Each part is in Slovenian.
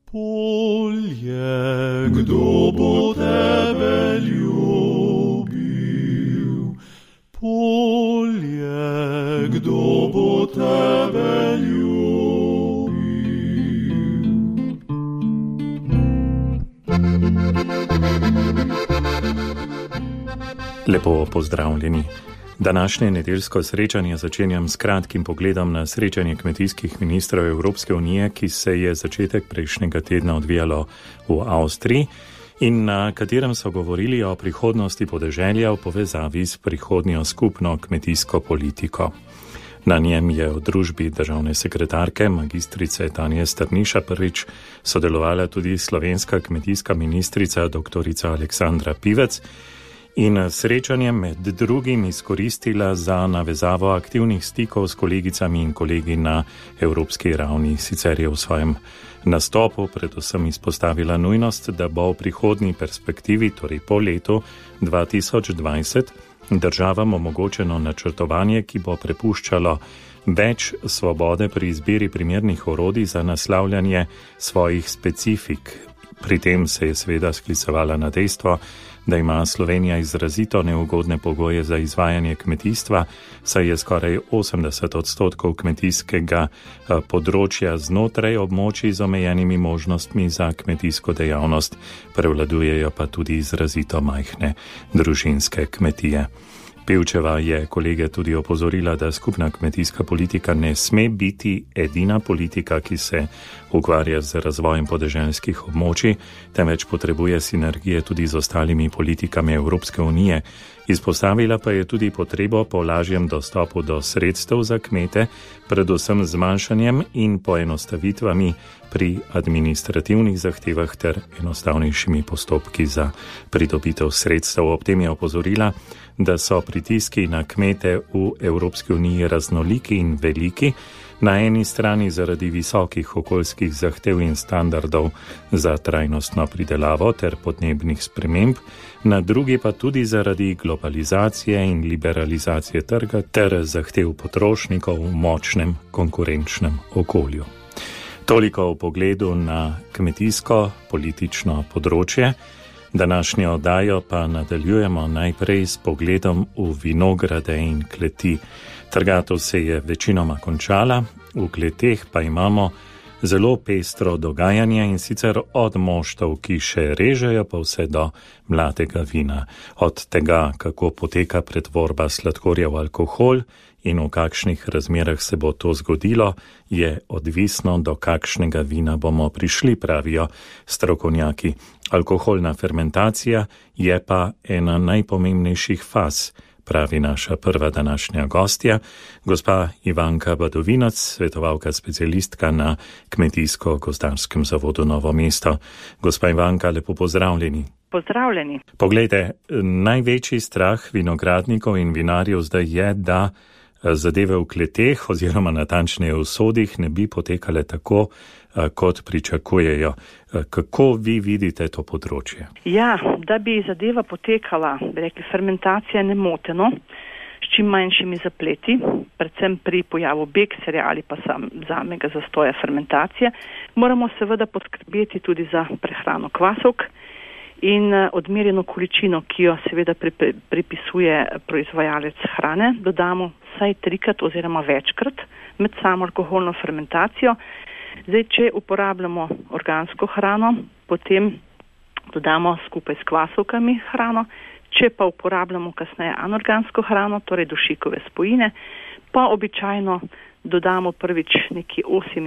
Polje, kdo bo tebe ljubil? Polje, kdo bo tebe ljubil? Lepo pozdravljeni. Današnje nedeljsko srečanje začenjam s kratkim pogledom na srečanje kmetijskih ministrov Evropske unije, ki se je začetek prejšnjega tedna odvijalo v Avstriji in na katerem so govorili o prihodnosti podeželja v povezavi s prihodnjo skupno kmetijsko politiko. Na njem je v družbi državne sekretarke magistrice Tanje Strniša prvič sodelovala tudi slovenska kmetijska ministrica doktorica Aleksandra Pivec, in srečanje med drugim izkoristila za navezavo aktivnih stikov s kolegicami in kolegi na evropski ravni. Sicer je v svojem nastopu predvsem izpostavila nujnost, da bo v prihodnji perspektivi, torej po letu 2020, državam omogočeno načrtovanje, ki bo prepuščalo več svobode pri izbiri primernih orodij za naslavljanje svojih specifik. Pri tem se je seveda sklicevala na dejstvo, da ima Slovenija izrazito neugodne pogoje za izvajanje kmetijstva, saj je skoraj 80% kmetijskega področja znotraj območij z omejenimi možnostmi za kmetijsko dejavnost, prevladujejo pa tudi izrazito majhne družinske kmetije. Pivčeva je kolege tudi opozorila, da skupna kmetijska politika ne sme biti edina politika, ki se ukvarja z razvojem podeželskih območij, temveč potrebuje sinergije tudi z ostalimi politikami Evropske unije. Izpostavila pa je tudi potrebo po lažjem dostopu do sredstev za kmete, predvsem z zmanjšanjem in poenostavitvami pri administrativnih zahtevah ter enostavnejšimi postopki za pridobitev sredstev. Ob tem je opozorila, da so pritiski na kmete v Evropski uniji raznoliki in veliki, na eni strani zaradi visokih okoljskih zahtev in standardov za trajnostno pridelavo ter podnebnih sprememb, na drugi pa tudi zaradi globalizacije in liberalizacije trga ter zahtev potrošnikov v močnem konkurenčnem okolju. Toliko v pogledu na kmetijsko-politično področje. Današnjo oddajo pa nadaljujemo najprej s pogledom v vinograde in kleti. Trgatev se je večinoma končala, v kleteh pa imamo zelo pestro dogajanje, in sicer od moštov, ki še režejo, pa vse do mladega vina. Od tega, kako poteka pretvorba sladkorja v alkohol in v kakšnih razmerah se bo to zgodilo, je odvisno, do kakšnega vina bomo prišli, pravijo strokovnjaki. Alkoholna fermentacija je pa ena najpomembnejših faz, pravi naša prva današnja gostja, gospa Ivanka Badovinac, svetovalka specialistka na Kmetijsko-gozdarskem zavodu Novo mesto. Gospa Ivanka, lepo pozdravljeni. Pozdravljeni. Poglejte, največji strah vinogradnikov in vinarjev zdaj je, da zadeve v kleteh oziroma natančneje v sodih ne bi potekale tako, kot pričakujejo. Kako vi vidite to področje? Ja, da bi zadeva potekala, bi rekli, fermentacija nemoteno, s čim manjšimi zapleti, predvsem pri pojavu bekserja ali pa samega zastoja fermentacije, moramo seveda poskrbeti tudi za prehrano kvasovk in odmerjeno količino, ki jo seveda pripisuje proizvajalec hrane, dodamo vsaj 3-krat oziroma večkrat med samo alkoholno fermentacijo. Zdaj, če uporabljamo organsko hrano, potem dodamo skupaj s kvasovkami hrano, če pa uporabljamo kasneje anorgansko hrano, torej dušikove spojine, pa običajno dodamo prvič nekje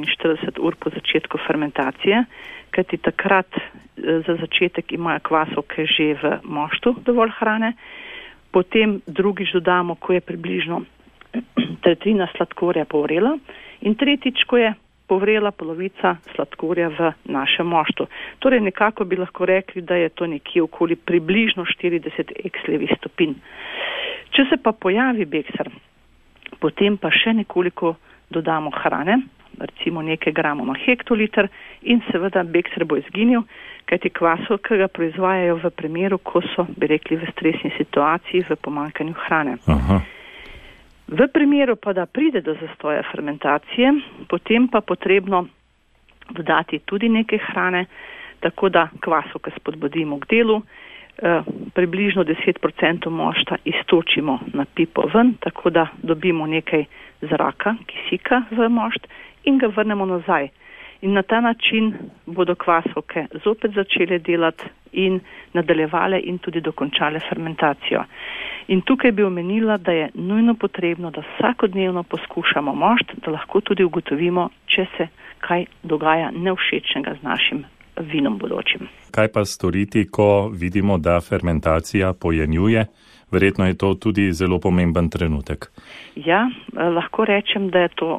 48 ur po začetku fermentacije, kajti takrat za začetek imajo kvasovke že v moštu dovolj hrane, potem drugič dodamo, ko je približno tretjina sladkorja povrela, in tretjič, ko je povrela polovica sladkorja v našem moštu. Torej nekako bi lahko rekli, da je to nekje okoli približno 40 ekslevih stopinj. Če se pa pojavi bekser, potem pa še nekoliko dodamo hrane, recimo nekaj gramov na hektoliter, in seveda bekser bo izginil, kajti kvasovke ga proizvajajo v primeru, ko so, bi rekli, v stresni situaciji, v pomanjkanju hrane. Aha. V primeru pa, da pride do zastoja fermentacije, potem pa potrebno dodati tudi nekaj hrane, tako da kvasovke spodbudimo k delu. Približno 10% mošta iztočimo na pipo ven, tako da dobimo nekaj zraka, kisika v mošt in ga vrnemo nazaj. In na ta način bodo kvasovke zopet začele delati in nadaljevale in tudi dokončale fermentacijo. In tukaj bi omenila, da je nujno potrebno, da vsakodnevno poskušamo mošt, da lahko tudi ugotovimo, če se kaj dogaja nevšečnega z našim vinom bodočim. Kaj pa storiti, ko vidimo, da fermentacija pojenjuje? Verjetno je to tudi zelo pomemben trenutek. Ja, lahko rečem, da je to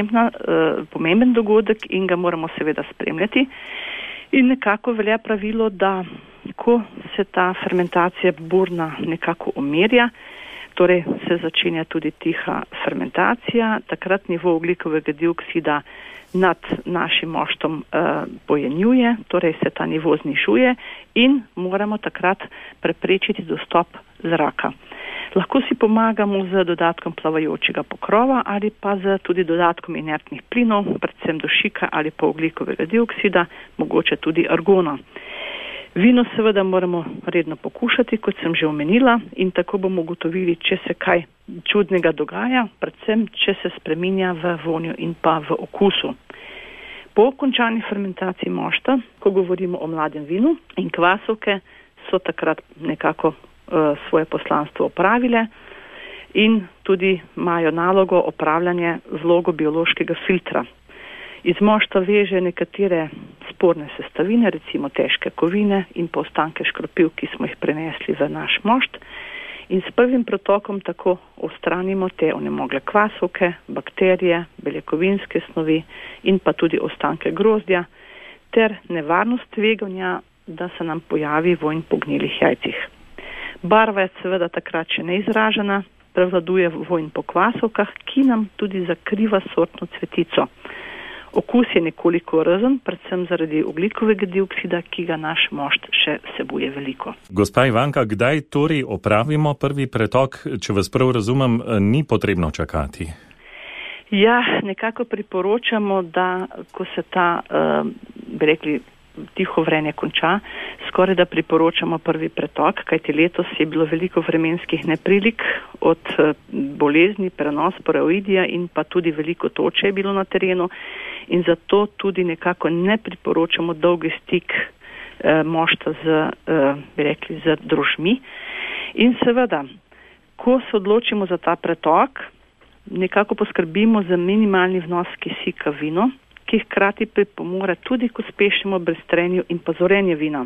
pomemben dogodek in ga moramo seveda spremljati. In nekako velja pravilo, da ko se ta fermentacija burna nekako umirja, torej se začenja tudi tiha fermentacija, takrat nivo ogljikovega dioksida nad našim moštom pojenjuje, torej se ta nivo znižuje in moramo takrat preprečiti dostop zraka. Lahko si pomagamo z dodatkom plavajočega pokrova ali pa z tudi dodatkom inertnih plinov, predvsem dušika ali pa ogljikovega dioksida, mogoče tudi argona. Vino seveda moramo redno pokušati, kot sem že omenila, in tako bomo ugotovili, če se kaj čudnega dogaja, predvsem če se spreminja v vonju in pa v okusu. Po končani fermentaciji mošta, ko govorimo o mladem vinu in kvasovke, so takrat nekako svoje poslanstvo opravile in tudi imajo nalogo opravljanje vlogo biološkega filtra. Iz mošta veže nekatere sporne sestavine, recimo težke kovine in pa ostanke škropiv, ki smo jih prenesli v naš mošt. In s prvim pretokom tako odstranimo te onemogle kvasovke, bakterije, beljakovinske snovi in pa tudi ostanke grozdja ter nevarnost tveganja, da se nam pojavi vonj po gnilih jajcih. Barva je seveda takrat še neizražena, prevladuje vonj po kvasovkah, ki nam tudi zakriva sortno cvetico. Okus je nekoliko rzen, predvsem zaradi ogljikovega dioksida, ki ga naš mošt še vsebuje veliko. Gospa Ivanka, kdaj torej opravimo prvi pretok? Če vas prav razumem, ni potrebno čakati. Ja, nekako priporočamo, da ko se ta, bi rekli, tiho vrenje konča, skoraj da priporočamo prvi pretok, kajti letos je bilo veliko vremenskih neprilik od bolezni, prenos paraoidija in pa tudi veliko toče je bilo na terenu in zato tudi nekako ne priporočamo dolgi stik mošta z drožmi. In seveda, ko se odločimo za ta pretok, nekako poskrbimo za minimalni vnos kisika v vino, ki hkrati pripomore tudi k uspešnemu brestrenju in pa zorenju vina.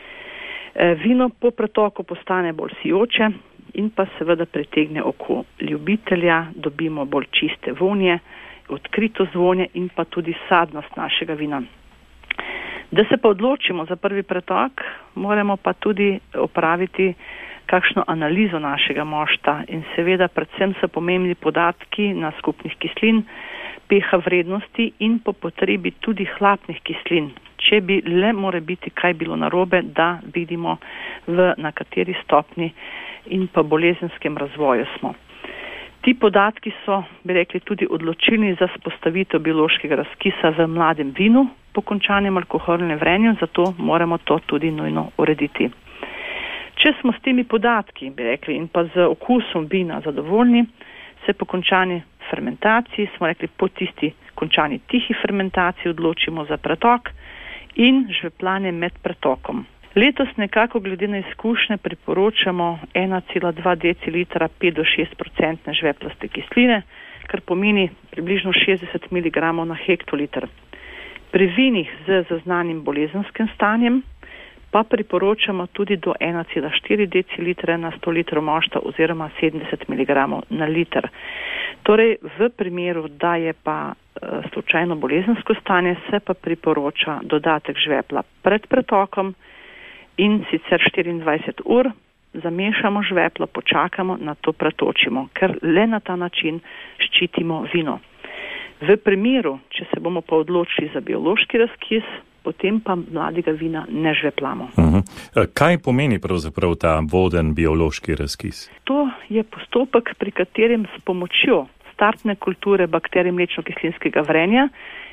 Vino po pretoku postane bolj sijoče in pa seveda pritegne oko ljubitelja, dobimo bolj čiste vonje, odkritost vonja in pa tudi sadnost našega vina. Da se pa odločimo za prvi pretok, moramo pa tudi opraviti kakšno analizo našega mošta in seveda predvsem so pomembni podatki na skupnih kislin, pH vrednosti in po potrebi tudi hlapnih kislin. Če bi le more biti kaj bilo narobe, da vidimo na kateri stopni in pa bolezenskem razvoju smo. Ti podatki so, bi rekli, tudi odločilni za spostavitev biološkega razkisa v mladem vinu po končanem alkoholnem vrenju, zato moramo to tudi nujno urediti. Če smo s temi podatki, bi rekli, in pa z okusom vina zadovoljni, se po končani fermentaciji, smo rekli po tisti končani tihi fermentaciji, odločimo za pretok in žveplanje med pretokom. Letos nekako glede na izkušnje priporočamo 1,2 decilitra 5 do 6% žveplaste kisline, kar pomeni približno 60 mg na hektoliter. Pri vinih z zaznanim bolezenskim stanjem pa priporočamo tudi do 1,4 decilitre na 100 litrov mošta oziroma 70 mg na liter. Torej, v primeru, da je pa slučajno bolezensko stanje, se pa priporoča dodatek žvepla pred pretokom in sicer 24 ur zamešamo žveplo, počakamo, na to pretočimo, ker le na ta način ščitimo vino. V primeru, če se bomo pa odločili za biološki razkis, potem pa mladega vina ne žveplamo. Kaj pomeni pravzaprav ta voden biološki razkis? To je postopek, pri katerem s pomočjo startne kulture bakterij mlečno-kislinskega vrenja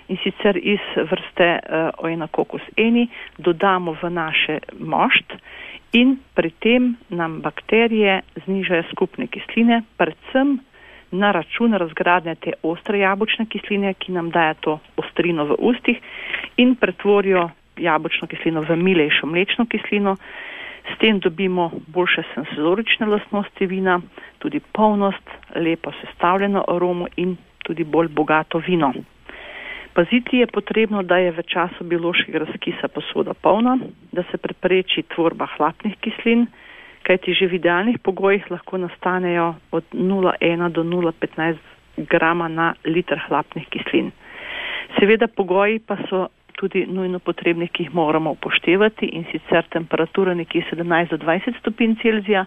in sicer iz vrste Oenococcus eni, dodamo v naše mošt in pri tem nam bakterije znižajo skupne kisline, predvsem na račun razgradnje te ostre jabolčne kisline, ki nam daje to ostrino v ustih in pretvorijo jabolčno kislino v milejšo mlečno kislino. S tem dobimo boljše senzorične lastnosti vina, tudi polnost, lepo sestavljeno aromo in tudi bolj bogato vino. Paziti je potrebno, da je v času biološkega razkisa posoda polna, da se prepreči tvorba hlapnih kislin, kajti že v idealnih pogojih lahko nastanejo od 0,1 do 0,15 grama na liter hlapnih kislin. Seveda pogoji pa so tudi nujno potrebni, ki jih moramo upoštevati, in sicer temperatura nekje 17 do 20 stopinj Celzija,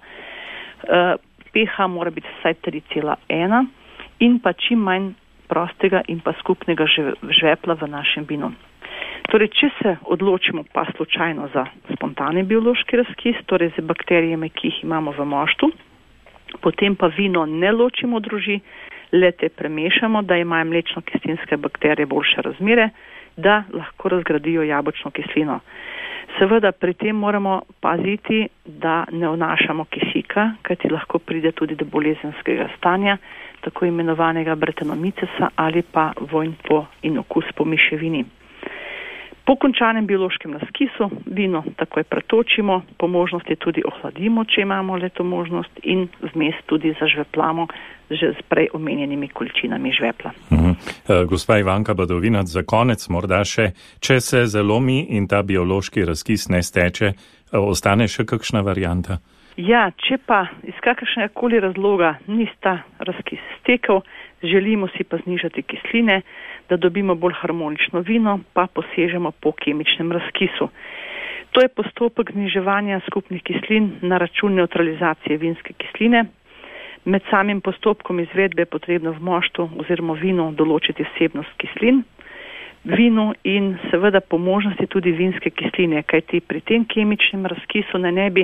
pH mora biti vsaj 3,1 in pa čim manj prostega in pa skupnega žvepla v našem vinu. Torej, če se odločimo pa slučajno za spontani biološki razkis, torej z bakterijami, ki jih imamo v moštu, potem pa vino ne ločimo od droži, le te premešamo, da imajo mlečno-kislinske bakterije boljše razmere, da lahko razgradijo jabolčno kislino. Seveda pri tem moramo paziti, da ne vnašamo kisika, kajti lahko pride tudi do bolezenskega stanja, tako imenovanega bretonomicesa ali pa vojn po in okus po miševini. Po končanem biološkem razkisu vino takoj pretočimo, po možnosti tudi ohladimo, če imamo le to možnost, in vmes tudi zažveplamo že s prej omenjenimi količinami žvepla. Gospa Ivanka Badovinac, za konec morda še, če se zalomi in ta biološki razkis ne steče, ostane še kakšna varianta? Ja, če pa iz kakršnega koli razloga ni ta razkis stekel, želimo si pa znižati kisline, da dobimo bolj harmonično vino, pa posežemo po kemičnem razkisu. To je postopek zniževanja skupnih kislin na račun neutralizacije vinske kisline. Med samim postopkom izvedbe je potrebno v moštu oziroma vinu določiti vsebnost kislin, vinu in seveda po možnosti tudi vinske kisline, kajti pri tem kemičnem razkisu ne bi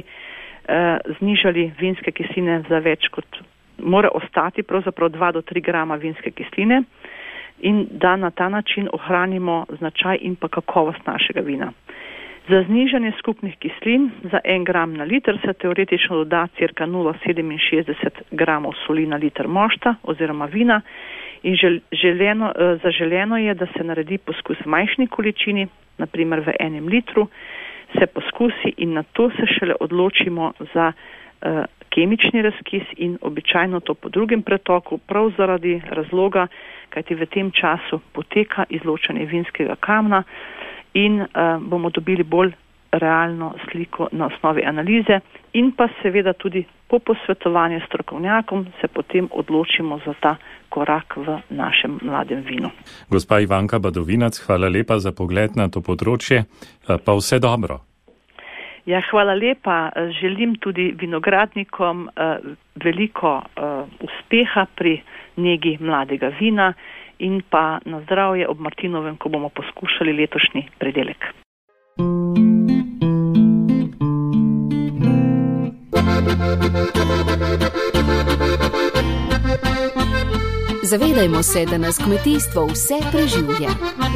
znižali vinske kisline za več kot, mora ostati pravzaprav 2 do 3 grama vinske kisline in da na ta način ohranimo značaj in pa kakovost našega vina. Za znižanje skupnih kislin za 1 gram na liter se teoretično doda cirka 0,67 gramov soli na liter mošta oziroma vina in zaželeno je, da se naredi poskus v majhni količini, naprimer v 1 litru, se poskusi in na to se šele odločimo za kemični razkis in običajno to po drugem pretoku, prav zaradi razloga, kajti v tem času poteka izločanje vinskega kamna in bomo dobili bolj realno sliko na osnovi analize in pa seveda tudi po posvetovanju s strokovnjakom se potem odločimo za ta korak v našem mladem vinu. Gospa Ivanka Badovinac, hvala lepa za pogled na to področje, pa vse dobro. Ja, hvala lepa. Želim tudi vinogradnikom veliko uspeha pri negi mladega vina in pa na zdravje ob Martinovem, ko bomo poskušali letošnji pridelek. Zavedajmo se, da nas kmetijstvo vse preživlja.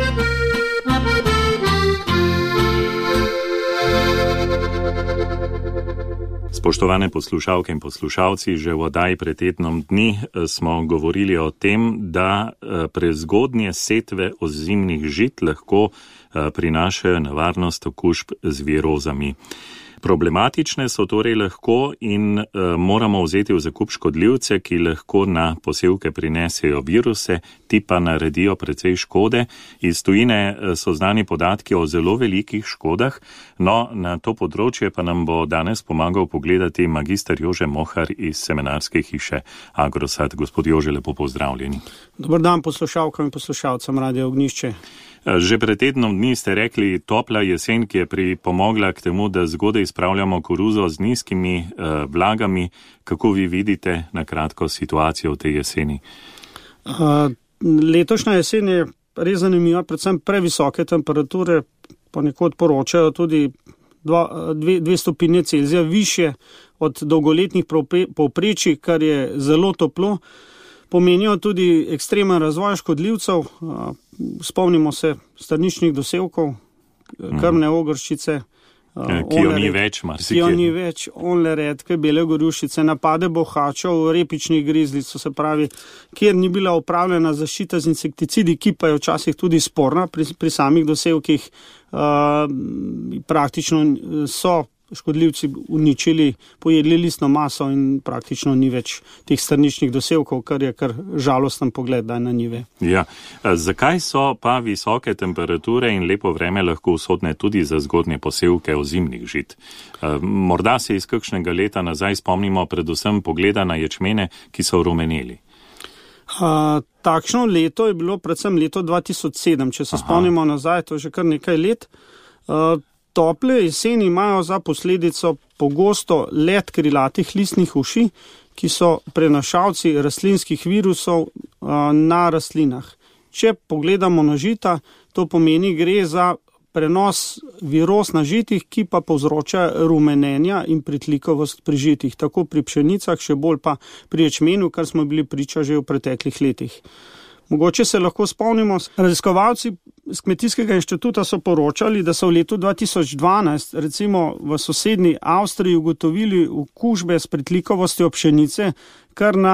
Spoštovane poslušalke in poslušalci, že v oddaji pred tednom dni smo govorili o tem, da prezgodnje setve ozimnih žit lahko prinašajo nevarnost okužb z virozami. Problematične so torej lahko in moramo vzeti v zakup škodljivce, ki lahko na posevke prinesejo viruse, ti pa naredijo precej škode. Iz tujine so znani podatki o zelo velikih škodah, no na to področje pa nam bo danes pomagal pogledati magister Jože Mohar iz seminarske hiše Agrosad. Gospod Jože, lepo pozdravljeni. Dobar dan poslušalkam in poslušalcem Radio Ognjišče. Že pred tednom dni ste rekli, topla jesen, ki je pripomogla k temu, da zgodaj spravljamo koruzo z nizkimi vlagami. Kako vi vidite na kratko situacijo v tej jeseni? Letošnja jesen je res zanimiva, predvsem previsoke temperature, ponekod poročajo tudi 2 stopinje Celzija više od dolgoletnih povprečij, kar je zelo toplo. pomenijo tudi ekstremen razvoj škodljivcev. Spomnimo se strničnih dosevkov, krvne ogrščice, ki jo ni več, marsikje. Onle redke, bele gorjušice, napade bohačev, repičnih grizlic, se pravi, kjer ni bila upravljena zaščita z insekticidi, ki pa je včasih tudi sporna pri samih dosevkih. Praktično so škodljivci uničili, pojedli listno maso in praktično ni več teh strničnih dosevkov, kar je kar žalosten pogled na njive. Ja. Zakaj so pa visoke temperature in lepo vreme lahko usodne tudi za zgodnje posevke ozimnih žit? Morda se iz kakšnega leta nazaj spomnimo predvsem pogleda na ječmene, ki so rumeneli. Takšno leto je bilo predvsem leto 2007, če se spomnimo nazaj, to je že kar nekaj let. Tople jeseni imajo za posledico pogosto let krilatih listnih uši, ki so prenašalci rastlinskih virusov na rastlinah. Če pogledamo na žita, to pomeni, gre za prenos viroz na žitih, ki pa povzroča rumenenja in pritlikovost pri žitih, tako pri pšenicah, še bolj pa pri ječmenu, kar smo bili priča že v preteklih letih. Mogoče se lahko spomnimo, raziskovalci z Kmetijskega inštituta so poročali, da so v letu 2012 recimo v sosednji Avstriji ugotovili okužbe s pritlikovostjo pšenice kar na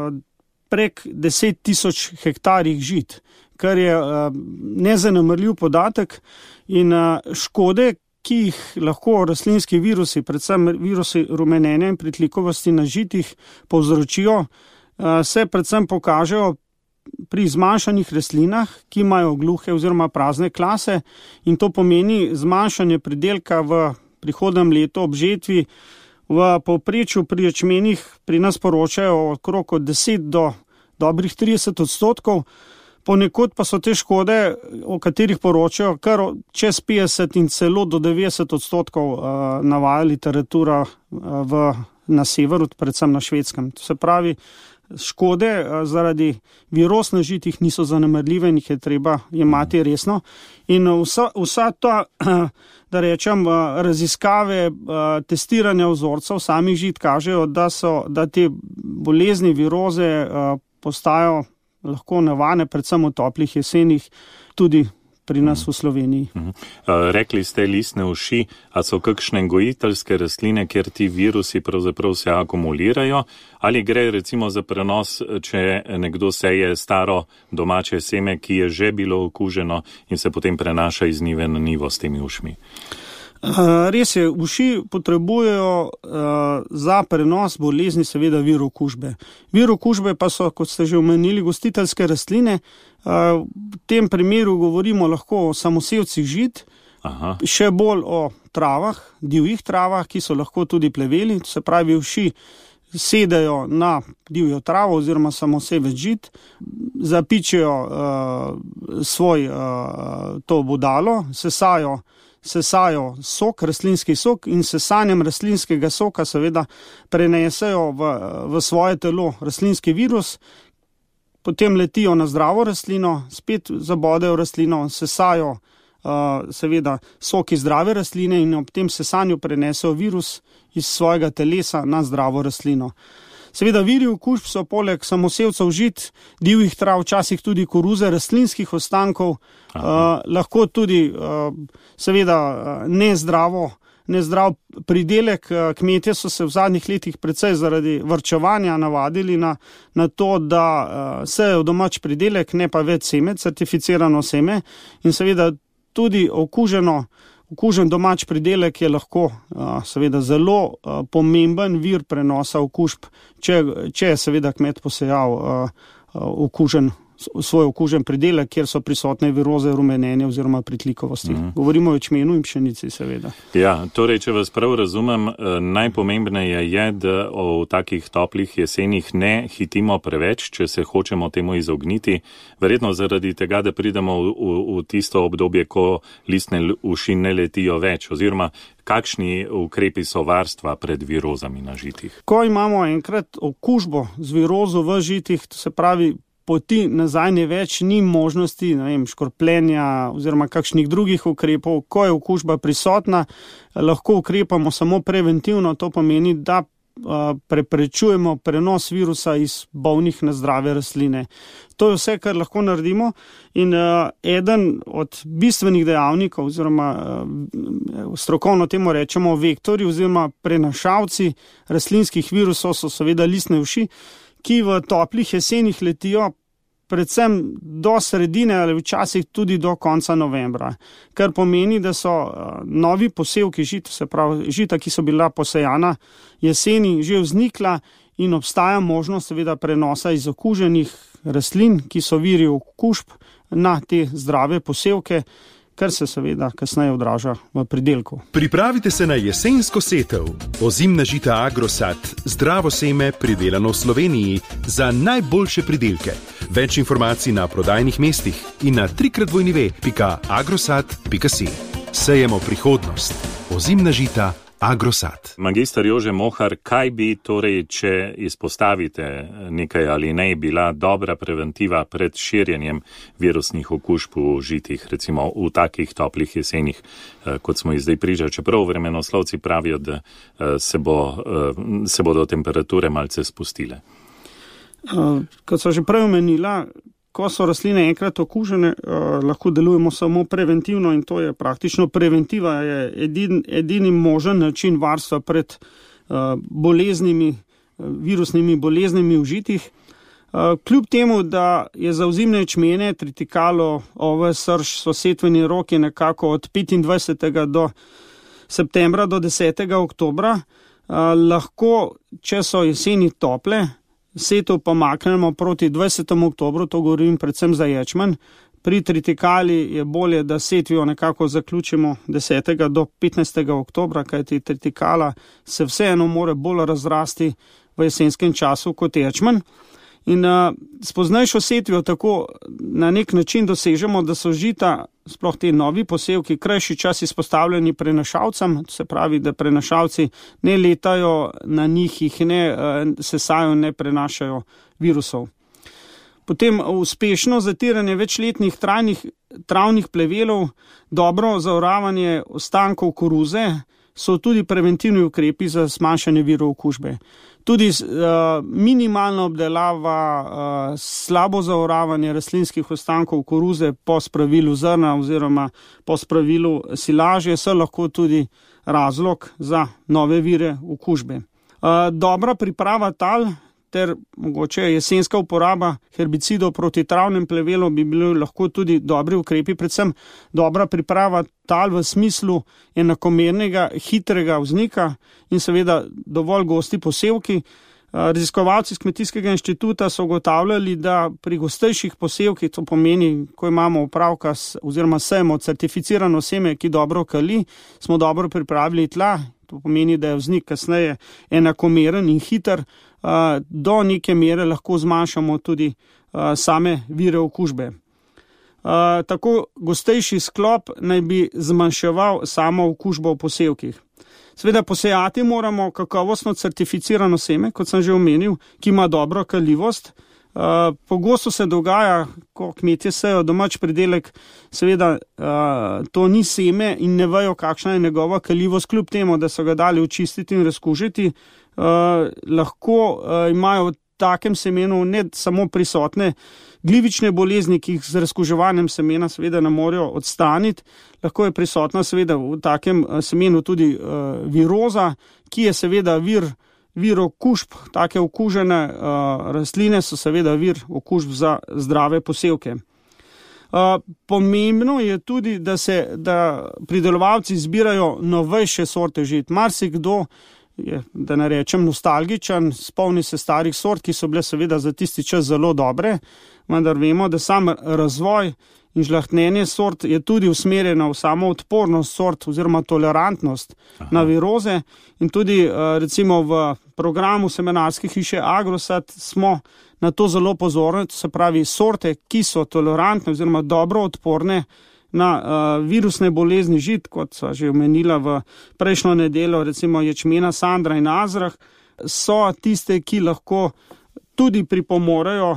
prek 10.000 hektarjih žit, kar je nezanemarljiv podatek in škode, ki jih lahko rastlinski virusi, predvsem virusi rumenenja in pritlikovosti na žitih povzročijo, se predvsem pokažejo pri zmanjšanih rastlinah, ki imajo gluhe oziroma prazne klase, in to pomeni zmanjšanje pridelka v prihodnem letu ob žetvi. V povprečju pri ječmenih pri nas poročajo okrog od 10 do dobrih 30%, ponekod pa so te škode, o katerih poročajo, kar čez 50 in celo do 90% navaja literatura na severu, predvsem na Švedskem. To se pravi, škode zaradi viroz na žitih niso zanemarljive in jih je treba jemati resno. In vsa ta, da rečem, raziskave, testiranja vzorcev samih žit kažejo, da te bolezni, viroze postajajo lahko nevarne, predvsem v toplih jesenih, tudi pri nas v Sloveniji. Rekli ste listne uši, a so kakšne gojiteljske rastline, kjer ti virusi pravzaprav se akumulirajo, ali gre recimo za prenos, če nekdo seje staro domače seme, ki je že bilo okuženo in se potem prenaša iz njive na njivo s temi ušmi? Res je, uši potrebujejo za prenos bolezni seveda vir okužbe. Vir okužbe pa so, kot ste že omenili, gostiteljske rastline. V tem primeru govorimo lahko o samosevcih žit, še bolj o travah, divjih travah, ki so lahko tudi pleveli, se pravi uši sedajo na divjo travo oziroma samosevec žit, zapičijo svoj to bodalo, sesajo sok, rastlinski sok in sesanjem rastlinskega soka seveda prenesejo v svoje telo rastlinski virus, potem letijo na zdravo rastlino, spet zabodejo rastlino, sesajo seveda sok iz zdrave rastline in ob tem sesanju prenesejo virus iz svojega telesa na zdravo rastlino. Seveda viri okužb so poleg samosevcev žit, divjih trav, včasih tudi koruze, rastlinskih ostankov, lahko tudi seveda nezdrav pridelek. Kmetje so se v zadnjih letih precej zaradi varčevanja navadili na to, da sejejo domač pridelek, ne pa več seme, certificirano seme, in seveda tudi okužen domač pridelek je lahko seveda zelo pomemben vir prenosa okužb, če je seveda kmet posejal svoj okužen pridelek, kjer so prisotne viroze, rumenenja oziroma pritlikovosti. Govorimo o ječmenu in pšenici seveda. Ja, torej, če vas prav razumem, najpomembneje je, da v takih toplih jesenih ne hitimo preveč, če se hočemo temu izogniti, verjetno zaradi tega, da pridemo v tisto obdobje, ko listne uši ne letijo več, oziroma kakšni ukrepi so varstva pred virozami na žitih. Ko imamo enkrat okužbo z virozo v žitih, to se pravi, poti nazaj ne več, ni možnosti, škropljenja oziroma kakšnih drugih ukrepov. Ko je okužba prisotna, lahko ukrepamo samo preventivno, to pomeni, da preprečujemo prenos virusa iz bolnih na zdrave rastline. To je vse, kar lahko naredimo in eden od bistvenih dejavnikov oziroma strokovno temu rečemo vektorji oziroma prenašalci rastlinskih virusov so seveda listne uši, ki v toplih jesenih letijo predvsem do sredine ali včasih tudi do konca novembra, kar pomeni, da so novi posevki žit, se pravi žita, ki so bila posejana jeseni, že vznikla in obstaja možnost seveda prenosa iz okuženih rastlin, ki so viri okužb na te zdrave posevke, kar se seveda kasneje odraža v pridelku. Pripravite se na jesensko setev. Ozimna žita Agrosat, zdravo seme pridelano v Sloveniji za najboljše pridelke. Več informacij na prodajnih mestih in na www.agrosat.si. Sejemo prihodnost. Ozimna žita Agrosat. Magister Jože Mohar, kaj bi torej, če izpostavite nekaj ali ne, bila dobra preventiva pred širjenjem virusnih okužb v žitih, recimo v takih toplih jesenih, kot smo jih zdaj pričali, čeprav vremenoslovci pravijo, da se bodo temperature malce spustile. Kot so že prej omenila, ko so rastline enkrat okužene, lahko delujemo samo preventivno in to je praktično preventiva, je edini možen način varstva pred virusnimi boleznimi v žitih. Kljub temu, da je za ozimne ječmene, tritikalo, oves, srž, so setveni roki nekako od 25. do septembra do 10. oktobra, lahko, če so jeseni tople, setev pa maknemo proti 20. oktobru, to govorim predvsem za ječmen. Pri tritikali je bolje, da setvijo nekako zaključimo 10. do 15. oktobra, kajti tritikala se vseeno more bolj razrasti v jesenskem času kot ječmen. In s poznejšo setvijo tako na nek način dosežemo, da so žita, sploh te novi posevki, krajši čas izpostavljeni prenašalcem, se pravi, da prenašalci ne letajo na njih, jih ne sesajo, ne prenašajo virusov. Potem uspešno zatiranje večletnih travnih plevelov, dobro zaoravanje ostankov koruze so tudi preventivni ukrepi za zmanjšanje virov okužbe. Tudi minimalna obdelava, slabo zaoravanje rastlinskih ostankov koruze po spravilu zrna oziroma po spravilu silaže so lahko tudi razlog za nove vire okužbe. Dobra priprava tal ter mogoče jesenska uporaba herbicidov proti travnem plevelu bi bili lahko tudi dobri ukrepi, predvsem dobra priprava tal v smislu enakomernega, hitrega vznika in seveda dovolj gosti posevki. Raziskovalci z Kmetijskega inštituta so ugotavljali, da pri gostejših posevkih, to pomeni, ko imamo opravka oziroma sejemo certificirano seme, ki dobro kali, smo dobro pripravili tla, to pomeni, da je vznik kasneje enakomeren in hiter, do neke mere lahko zmanjšamo tudi same vire okužbe. Tako gostejši sklop naj bi zmanjševal samo okužbo v posevkih. Seveda posejati moramo kakovostno certificirano seme, kot sem že omenil, ki ima dobro kaljivost. Pogosto se dogaja, ko kmetje sejo domač pridelek, seveda to ni seme in ne vejo, kakšna je njegova kaljivost, kljub temu, da so ga dali očistiti in razkužiti. Lahko imajo v takem semenu ne samo prisotne glivične bolezni, ki jih z razkuževanjem semena seveda ne morejo odstraniti, lahko je prisotna seveda v takem semenu tudi viroza, ki je seveda vir okužb, take okužene rastline so seveda vir okužb za zdrave posevke. Pomembno je tudi, da pridelovalci izbirajo novejše sorte žit. Marsikdo je, da ne rečem, nostalgičen, spomni se starih sort, ki so bile seveda za tisti čas zelo dobre, vendar vemo, da sam razvoj in žlahtnenje sort je tudi usmerjeno v samo odpornost sort oziroma tolerantnost na viroze in tudi recimo v programu semenarske hiše Agrosat smo na to zelo pozorni, se pravi sorte, ki so tolerantne oziroma dobro odporne na virusne bolezni žit, kot so že omenila v prejšnjo nedeljo, recimo ječmena, sandra in azrah, so tiste, ki lahko tudi pripomorejo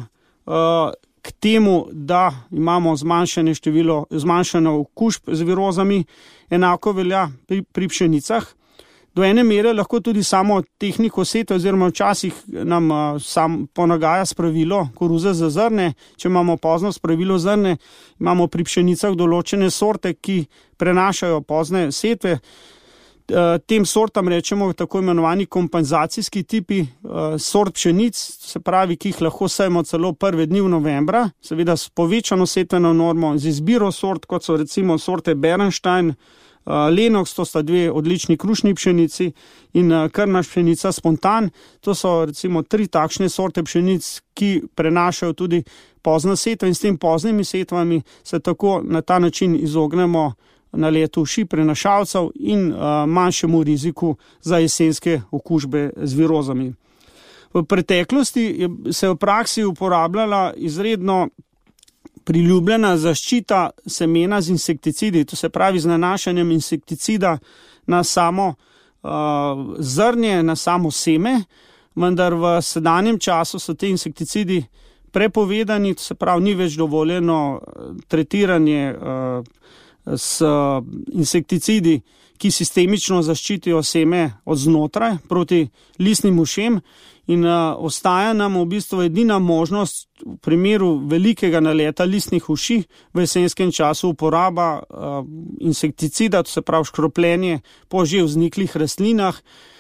k temu, da imamo zmanjšano okužb z virozami. Enako velja pri pšenicah. do ene mere lahko tudi samo tehniko setve oziroma včasih nam sam ponagaja spravilo koruze za zrne. Če imamo pozno spravilo zrne, imamo pri pšenicah določene sorte, ki prenašajo pozne setve. Tem sortam rečemo tako imenovani kompenzacijski tipi sort pšenic, se pravi, ki jih lahko sejemo celo prve dni v novembra, seveda s povečano setveno normo, z izbiro sort, kot so recimo sorte Bernstein, Lenox, to sta dve odlični krušni pšenici, in krna pšenica Spontan. To so recimo 3 takšne sorte pšenic, ki prenašajo tudi pozna setva, in s tem poznimi setvami se tako na ta način izognemo naletu uši prenašalcev in manjšemu riziku za jesenske okužbe z virozami. V preteklosti se v praksi uporabljala izredno priljubljena zaščita semena z insekticidi, to se pravi z nanašanjem insekticida na samo zrnje, na samo seme, vendar v sedanjem času so te insekticidi prepovedani, to se pravi ni več dovoljeno tretiranje s insekticidi, ki sistemično zaščitijo seme od znotraj proti listnim ušem, in ostaja nam v bistvu edina možnost v primeru velikega naleta listnih uši v jesenskem času uporaba insekticida, to se pravi škropljenje po že vzniklih rastlinah,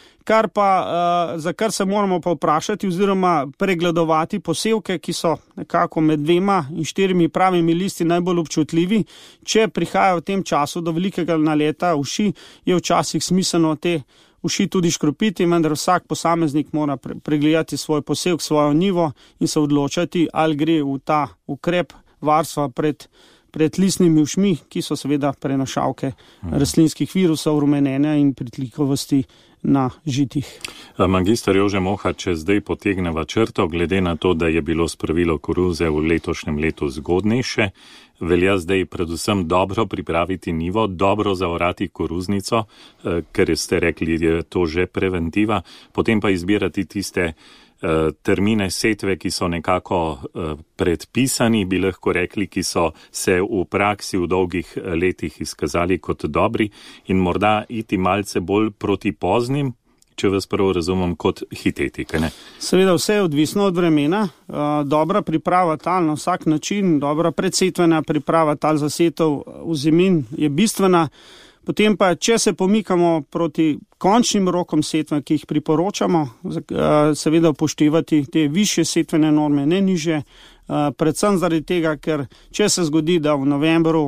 za kar se moramo pa vprašati oziroma pregledovati posevke, ki so nekako med 2 in 4 pravimi listi najbolj občutljivi. Če prihaja v tem času do velikega naleta uši, je včasih smiselno te uši tudi škropiti, vendar vsak posameznik mora pregledati svoj posevek, svojo njivo in se odločati, ali gre v ta ukrep varstva pred listnimi ušmi, ki so seveda prenašalke rastlinskih virusov, rumenenja in pritlikovosti na žitih. Magister Jože Moha, če zdaj potegneva črto, glede na to, da je bilo spravilo koruze v letošnjem letu zgodnejše, velja zdaj predvsem dobro pripraviti njivo, dobro zaorati koruznico, ker ste rekli, da je to že preventiva, potem pa izbirati tiste termine setve, ki so nekako predpisani, bi lahko rekli, ki so se v praksi v dolgih letih izkazali kot dobri, in morda iti malce bolj proti poznim, če vas prav razumem, kot hiteti, kaj ne? Seveda vse je odvisno od vremena. Dobra priprava tal na vsak način, dobra predsetvena priprava tal za setev v zimin je bistvena. Potem pa, če se pomikamo proti končnim rokom setve, ki jih priporočamo, seveda upoštevati te višje setvene norme, ne nižje, predvsem zaradi tega, ker če se zgodi, da v novembru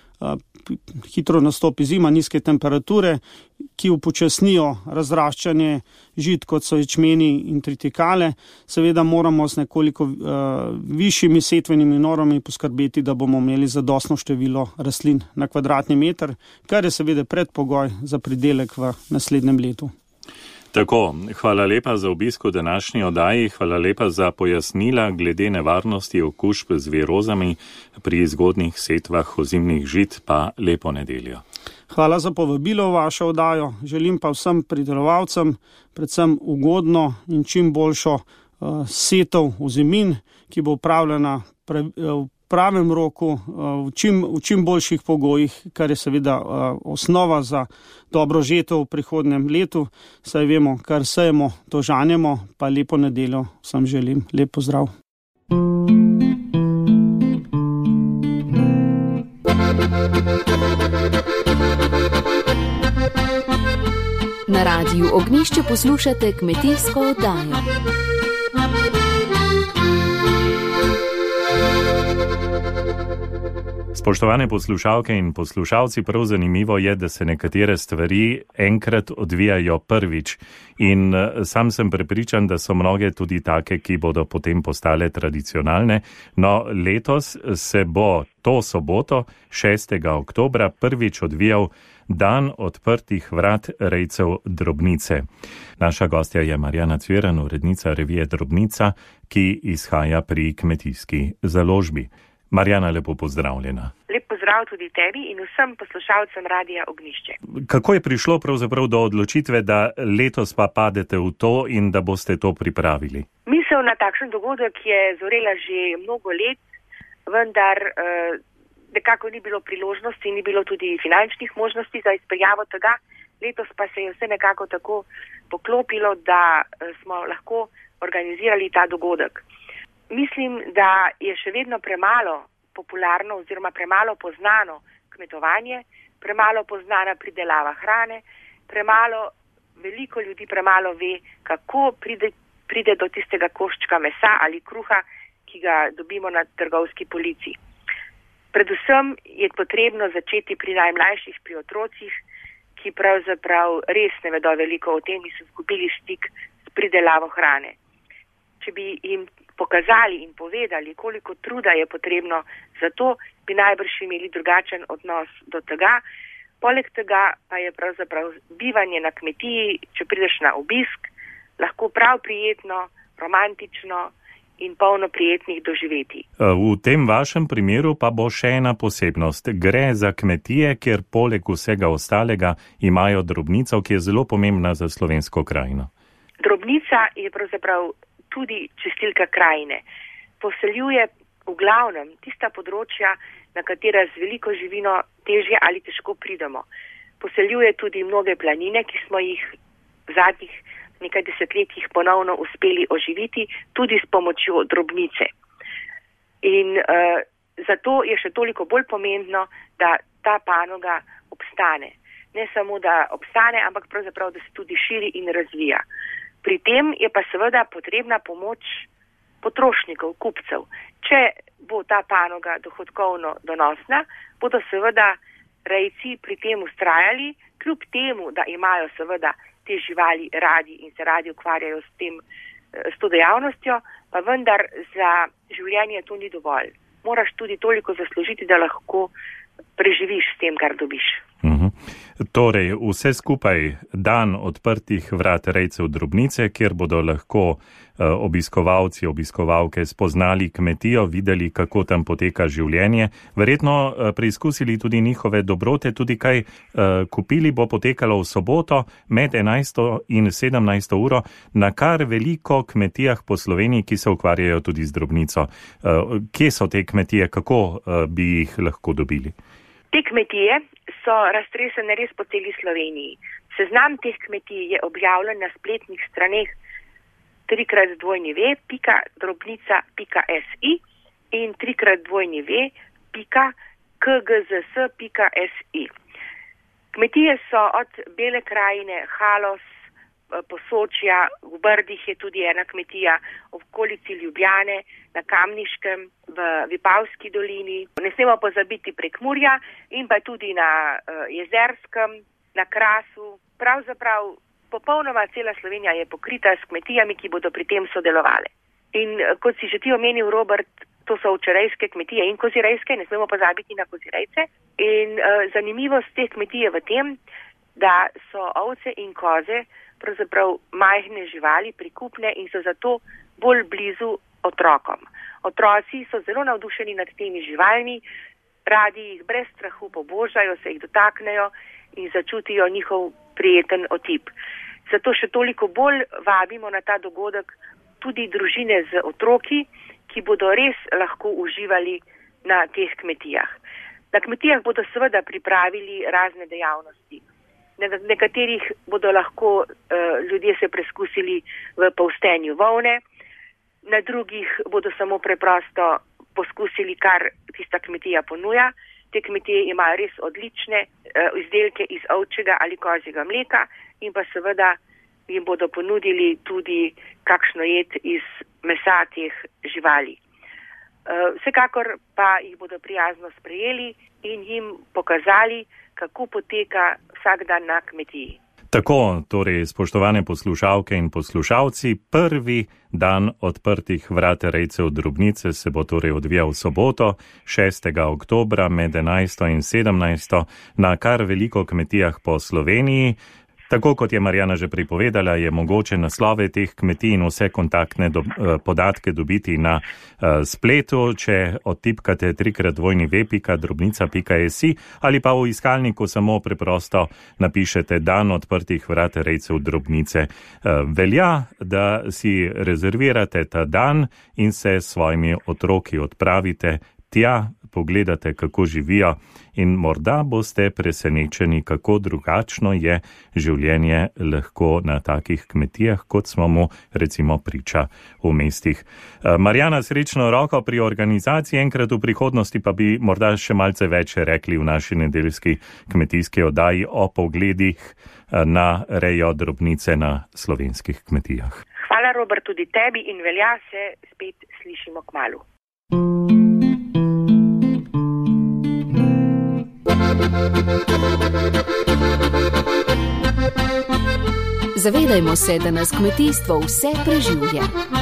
hitro nastopi zima, nizke temperature, ki upočasnijo razraščanje žit, kot so ječmeni in tritikale, seveda moramo s nekoliko višjimi setvenimi normami poskrbeti, da bomo imeli zadostno število rastlin na kvadratni meter, kar je seveda predpogoj za pridelek v naslednjem letu. Tako, hvala lepa za obisk v današnji oddaji, hvala lepa za pojasnila glede nevarnosti okužb z virozami pri zgodnjih setvah ozimnih žit, pa lepo nedeljo. Hvala za povabilo v vašo oddajo. Želim pa vsem pridelovalcem predvsem ugodno in čim boljšo setev ozimin, ki bo upravljena v pravem roku, v čim boljših pogojih, kar je seveda osnova za dobro žetev v prihodnjem letu. Saj vemo, kar sejemo, to žanjemo, pa lepo nedeljo vsem želim. Lep pozdrav. Na Radiu Ognjišče poslušate kmetijsko oddajo. Spoštovane poslušalke in poslušalci, prav zanimivo je, da se nekatere stvari enkrat odvijajo prvič, in sam sem prepričan, da so mnoge tudi take, ki bodo potem postale tradicionalne. No, letos se bo to soboto, 6. oktobra, prvič odvijal Dan odprtih vrat rejcev Drobnice. Naša gostja je Marjana Cviran, urednica revije Drobnica, ki izhaja pri Kmetijski založbi. Marjana, lepo pozdravljena. Lep pozdrav tudi tebi in vsem poslušalcem Radia Ognjišče. Kako je prišlo pravzaprav do odločitve, da letos pa padete v to in da boste to pripravili? Misel na takšen dogodek je zorela že mnogo let, vendar nekako ni bilo priložnosti, ni bilo tudi finančnih možnosti za izpeljavo tega. Letos pa se je vse nekako tako poklopilo, da smo lahko organizirali ta dogodek. Mislim, da je še vedno premalo popularno oziroma premalo poznano kmetovanje, premalo poznana pridelava hrane, veliko ljudi premalo ve, kako pride do tistega koščka mesa ali kruha, ki ga dobimo na trgovski polici. Predvsem je potrebno začeti pri najmlajših, pri otrocih, ki pravzaprav res ne vedo veliko o tem in so izgubili stik s pridelavo hrane. Če bi jim pokazali in povedali, koliko truda je potrebno za to, bi najbrž imeli drugačen odnos do tega. Poleg tega pa je pravzaprav bivanje na kmetiji, če prideš na obisk, lahko prav prijetno, romantično in polno prijetnih doživetij. V tem vašem primeru pa bo še ena posebnost. Gre za kmetije, kjer poleg vsega ostalega imajo drobnico, ki je zelo pomembna za slovensko krajino. Drobnica je pravzaprav tudi čistilka krajine. Poseljuje v glavnem tista področja, na katera z veliko živino težje ali težko pridemo. Poseljuje tudi mnoge planine, ki smo jih v zadnjih nekaj desetletjih ponovno uspeli oživiti, tudi s pomočjo drobnice. In zato je še toliko bolj pomembno, da ta panoga obstane. Ne samo, da obstane, ampak pravzaprav, da se tudi širi in razvija. Pri tem je pa seveda potrebna pomoč potrošnikov, kupcev. Če bo ta panoga dohodkovno donosna, bodo seveda rejci pri tem vztrajali, kljub temu, da imajo seveda te živali radi in se radi ukvarjajo s to dejavnostjo, pa vendar za življenje to ni dovolj. Moraš tudi toliko zaslužiti, da lahko preživiš s tem, kar dobiš. Torej, vse skupaj dan odprtih vrat rejcev drobnice, kjer bodo lahko obiskovalci, obiskovalke spoznali kmetijo, videli, kako tam poteka življenje, verjetno preizkusili tudi njihove dobrote, tudi kaj kupili bo potekalo v soboto med 11. in 17. uro na kar veliko kmetijah po Sloveniji, ki se ukvarjajo tudi z drobnico. Kje so te kmetije, kako bi jih lahko dobili? Te kmetije so raztresene res po celi Sloveniji. Seznam teh kmetij je objavljen na spletnih straneh www.drobnica.si in www.kgzs.si. Kmetije so od Bele krajine, Haloz, Posočja, v Brdih je tudi ena kmetija, v okolici Ljubljane, na Kamniškem, v Vipavski dolini. Ne smemo pozabiti Prekmurja in pa tudi na Jezerskem, na Krasu. Pravzaprav popolnoma cela Slovenija je pokrita s kmetijami, ki bodo pri tem sodelovali. In kot si že ti omenil, Robert, to so ovčerejske kmetije in kozirejske, ne smemo pozabiti na kozirejce. In zanimivost teh kmetij je v tem, da so ovce in koze pravzaprav majhne živali, prikupne in so zato bolj blizu otrokom. Otroci so zelo navdušeni nad temi živalmi, radi jih brez strahu pobožajo, se jih dotaknejo in začutijo njihov prijeten otip. Zato še toliko bolj vabimo na ta dogodek tudi družine z otroki, ki bodo res lahko uživali na teh kmetijah. Na kmetijah bodo seveda pripravili razne dejavnosti. Na nekaterih bodo lahko ljudje se preskusili v polstenju volne, na drugih bodo samo preprosto poskusili, kar tista kmetija ponuja. Te kmetije imajo res odlične izdelke iz ovčjega ali kozjega mleka in pa seveda jim bodo ponudili tudi kakšno jed iz mesa teh živali. Vsekakor pa jih bodo prijazno sprejeli in jim pokazali, kako poteka vsak dan na kmetiji. Tako, torej, spoštovane poslušalke in poslušalci, prvi dan odprtih vrat rejcev drobnice se bo torej odvijal v soboto, 6. oktobra med 11. in 17. na kar veliko kmetijah po Sloveniji. Tako kot je Marjana že pripovedala, je mogoče naslove teh kmetij in vse kontaktne podatke dobiti na spletu, če odtipkate www.drobnica.si ali pa v iskalniku samo preprosto napišete dan odprtih vrat rejcev drobnice. Velja, da si rezervirate ta dan in se s svojimi otroki odpravite tja pogledate, kako živijo in morda boste presenečeni, kako drugačno je življenje lahko na takih kmetijah, kot smo mu recimo priča v mestih. Marjana, srečno roko pri organizaciji, enkrat v prihodnosti pa bi morda še malce več rekli v naši nedeljski kmetijski oddaji o pogledih na rejo drobnice na slovenskih kmetijah. Hvala, Robert, tudi tebi in velja se spet slišimo kmalu. Zavedajmo se, da nas kmetijstvo vse preživlja.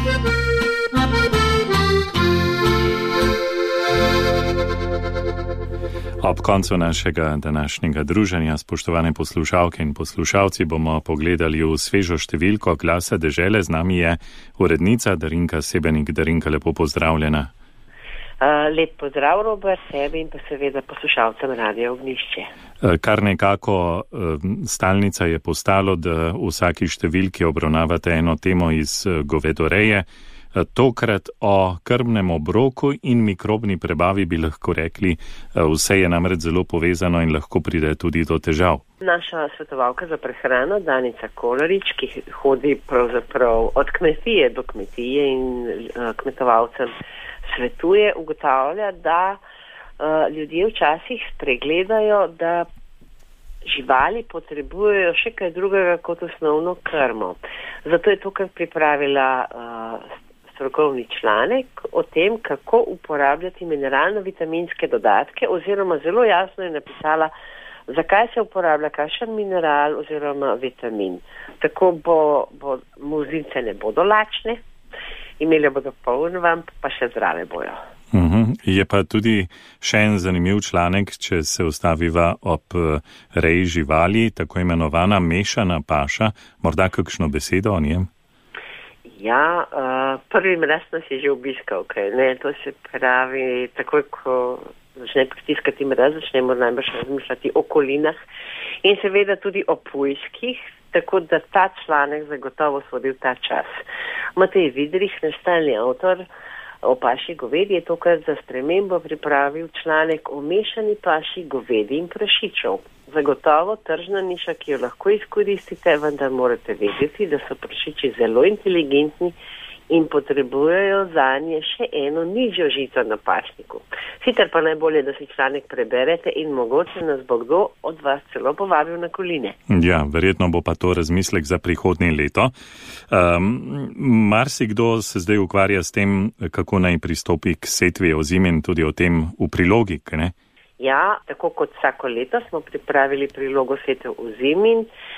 Ob koncu našega današnjega druženja, spoštovane poslušalke in poslušalci, bomo pogledali v svežo številko Glasa dežele. Z nami je urednica Darinka Sebenik. Darinka, lepo pozdravljena. Lep pozdrav, Robert, sebi in pa seveda poslušalcem Radia Ognjišče. Kar nekako stalnica je postalo, da v vsaki številki obravnavate eno temo iz govedoreje. Tokrat o krmnem obroku in mikrobni prebavi bi lahko rekli, vse je namreč zelo povezano in lahko pride tudi do težav. Naša svetovalka za prehrano, Danica Kolarič, ki hodi pravzaprav od kmetije do kmetije in kmetovalcem svetuje, ugotavlja, da ljudje včasih spregledajo, da živali potrebujejo še kaj drugega kot osnovno krmo. Zato je tukaj pripravila strokovni članek o tem, kako uporabljati mineralno-vitaminske dodatke, oziroma zelo jasno je napisala, zakaj se uporablja kakšen mineral oziroma vitamin. Tako muznice ne bodo lačne, imeli bodo poln vam, pa še zdrave bojo. Je pa tudi še en zanimiv članek, če se ustaviva ob reji živali, tako imenovana mešana paša. Morda kakšno besedo o njem? Ja, prvi mraz nas je že obiskal, to se pravi, takoj ko začne pritiskati mraz, začnemo najbrž razmišljati o kolinah in seveda tudi o pujskih, tako da ta članek zagotovo sodi v ta čas. Matej Vidrih, nestalni avtor o paši govedi, je tokrat za spremembo pripravil članek o mešani paši govedi in prašičev. Zagotovo tržna niša, ki jo lahko izkoristite, vendar morate vedeti, da so prašiči zelo inteligentni in potrebujejo zanje še eno nižjo žico na pašniku. Sicer pa najbolje, da si članek preberete in mogoče nas bo kdo od vas celo povabil na koline. Ja, verjetno bo pa to razmislek za prihodnje leto. Marsikdo se zdaj ukvarja s tem, kako naj pristopi k setvi ozimi in tudi o tem v prilogi, ne? Ja, tako kot vsako leto smo pripravili prilogo setev ozimi.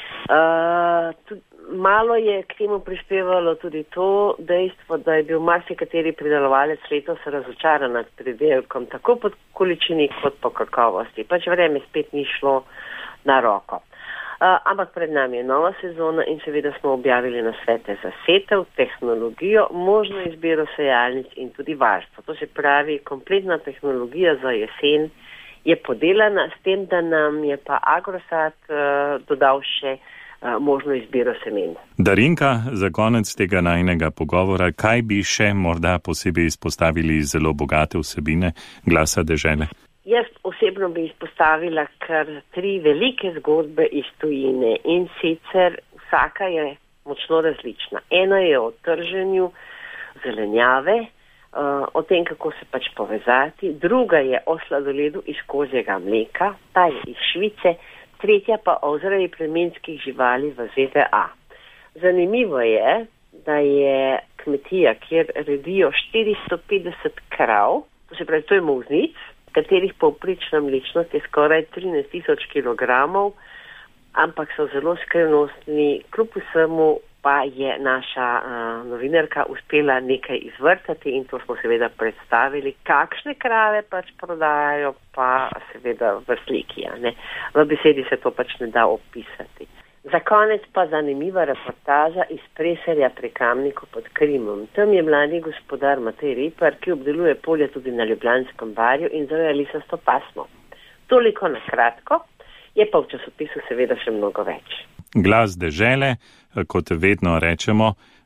Malo je k temu prispevalo tudi to dejstvo, da je bil marsikateri pridelovalec letos razočaran nad pridelkom, tako po količini kot po kakovosti. Pač vreme spet ni šlo na roko. Ampak pred nami je nova sezona in seveda smo objavili nasvete za setev, tehnologijo, možno izbiro sejalnic in tudi varstvo. To se pravi, kompletna tehnologija za jesen je podelana s tem, da nam je pa Agrosat dodal še možno izbiro semen. Darinka, za konec tega najinega pogovora, kaj bi še morda posebej izpostavili zelo bogate vsebine Glasa dežele? Jaz osebno bi izpostavila kar 3 velike zgodbe iz tujine in sicer vsaka je močno različna. Ena je o trženju zelenjave, o tem, kako se pač povezati, druga je o sladoledu iz kozjega mleka, ta je iz Švice, tretja pa o vzreji plemenskih živali v ZDA. Zanimivo je, da je kmetija, kjer redijo 450 krav, to se pravi, to je muznic, katerih povprečna mlečnost je skoraj 13,000 kilogramov, ampak so zelo skrivnostni, kljub vsemu pa je naša novinarka uspela nekaj izvrtati in to smo seveda predstavili, kakšne krave pač prodajajo, pa seveda v sliki. V besedi se to pač ne da opisati. Za konec pa zanimiva reportaža iz Preserja pri Kamniku pod Krimom. Tam je mladi gospodar Matej Repar, ki obdeluje polje tudi na Ljubljanskem barju in zreja lisasto pasmo. Toliko na kratko, je pa v časopisu seveda še mnogo več. Glas dežele, kot vedno rečemo,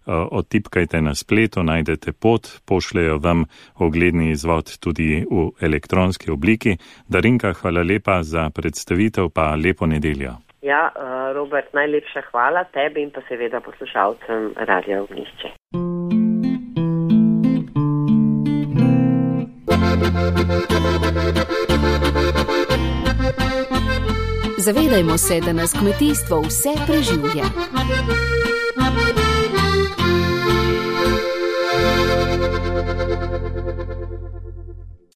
odtipkajte na spletu, najdete pot, pošljejo vam ogledni izvod tudi v elektronski obliki. Darinka, hvala lepa za predstavitev, pa lepo nedeljo. Ja, Robert, najlepša hvala tebi in pa seveda poslušalcem Radia Ognjišče. Zavedajmo se, da nas kmetijstvo vse preživlja.